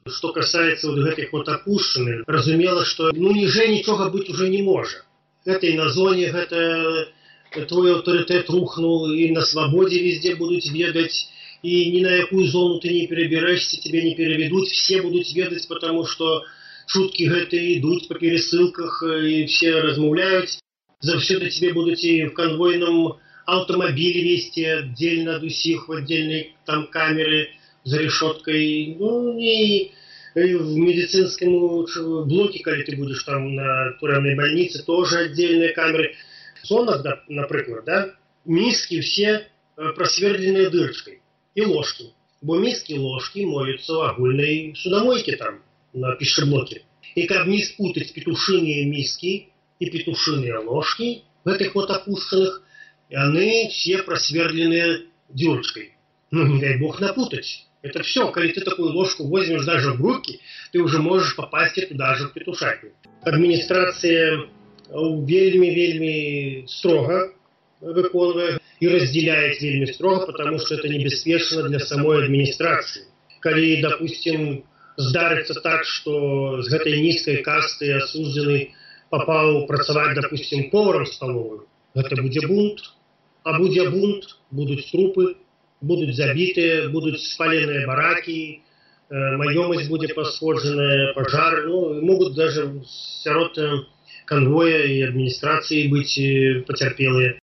Што касаецца вот гэтых вот апушчыны, разумела, што ніжэй нічога быць уже не можа. Гэта і на зоне, гэта твой аўтарытэт рухнул, і на свабодзе везде будуць ведаць, і ні на якую зону ты не перабярэшся, тебе не пераведуць, все будуць ведаць, потому што чуткі гэтыя ідуць па пересылках, і все размаўляюць. Заўсёды тебе будуць і в конвойным аўтамабілі весці аддзельна ад усіх, в аддзельнай там камеры за решеткой, и в медицинском блоке, когда ты будешь там на тюремной больнице, тоже отдельные камеры. В зонах, да, например, да, миски все просверленные дырочкой и ложки. Бо миски и ложки моются в огульной судомойке там, на пищеблоке. И как не спутать петушиные миски и петушиные ложки в этих вот опущенных, они все просверленные дырочкой. Не дай бог напутать. Это все, когда ты такую ложку возьмешь даже в руки, ты уже можешь попасть туда же в петушатник. Администрация вельми строго выконывает и разделяет вельми строго, потому что это небеспечно для самой администрации. Когда, допустим, здарится так, что с этой низкой касты осужденный попал працавать, допустим, поваром в столовую, это будет бунт, а будет бунт, будут трупы, будут забитые, будут спаленные бараки, маёмость будет пошкодженная, пожар, могут даже сярод конвоя и администрации быть потерпелые.